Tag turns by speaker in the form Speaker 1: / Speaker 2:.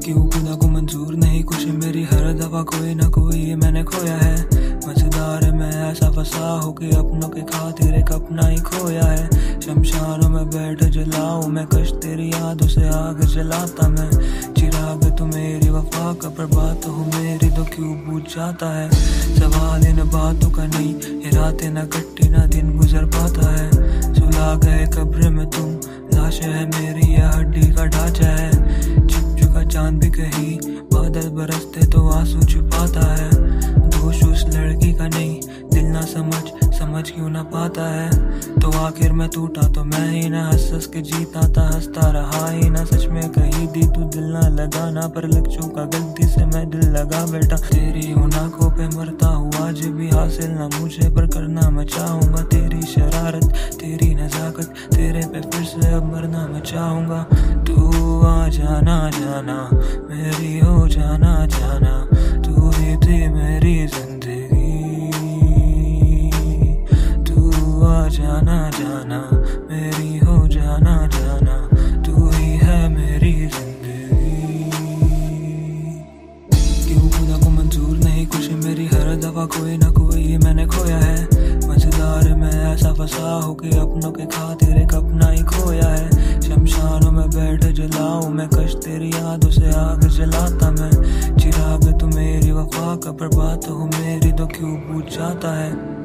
Speaker 1: क्यों खुदा को मंजूर नहीं खुशी मेरी, हर दफा कोई ना कोई मैंने खोया है। मजेदार मैं ऐसा फंसा हो कि अपनों के खातिर एक अपना ही खोया है। शमशानों में बैठ जलाऊं मैं कश तेरी यादों से आग जलाता मैं। चिराग तू मेरी वफा का बर्बाद हो मेरी तो क्यों बुझ जाता है। सवाल इन बातों का नहीं, ये रातें ना कट्टी ना दिन गुजर पाता है। सुला गए कब्र में तुम, लाश है मेरी यह हड्डी का ढांचा है। छिप चुका चांद भी कहीं, बादल बरसते तो आंसू छुपाता है। दोष उस लड़की का नहीं, दिल ना समझ क्यों ना पाता है। तो आखिर मैं टूटा तो मैं ही ना, हंस के जीता था हंसता रहा ही ना। सच में कही दी तू दिल ना लगाना, पर लग चुका गलती से मैं दिल लगा बेटा। तेरी उन आंखों पे मरता हुआ आज भी हासिल ना मुझे, पर करना मैं चाहूंगा। तेरी शरारत तेरी नजाकत, तेरे पे फिर से अब मरना मैं चाहूंगा। तू आ जाना जाना मेरी हो जाना जाना, तू ही थी मेरी जिंदगी। तू आ जाना जाना मेरी हो जाना जाना, तू ही है मेरी जिंदगी। क्यों खुदा को मंजूर नहीं खुशी मेरी, हर दफा कोई ना कोई मैंने खोया है। मजेदार मैं ऐसा फंसा हो कि अपनों के खातिर एक अपना ही खोया है। शमशानों में बैठ जलाऊं मैं कश तेरी यादों से आग जलाता मैं। चिराग तू मेरी वफा का बर्बाद हो मेरी तो क्यों बुझ जाता है।